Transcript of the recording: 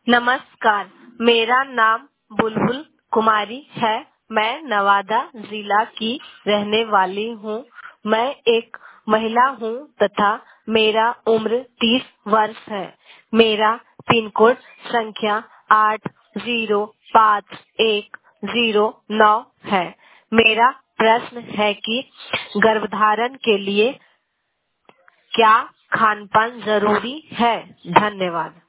नमस्कार, मेरा नाम बुलबुल कुमारी है। मैं नवादा जिला की रहने वाली हूँ। मैं एक महिला हूँ तथा मेरा उम्र 30 वर्ष है। मेरा पिन कोड संख्या 805109 है। मेरा प्रश्न है कि गर्भधारण के लिए क्या खानपान जरूरी है? धन्यवाद।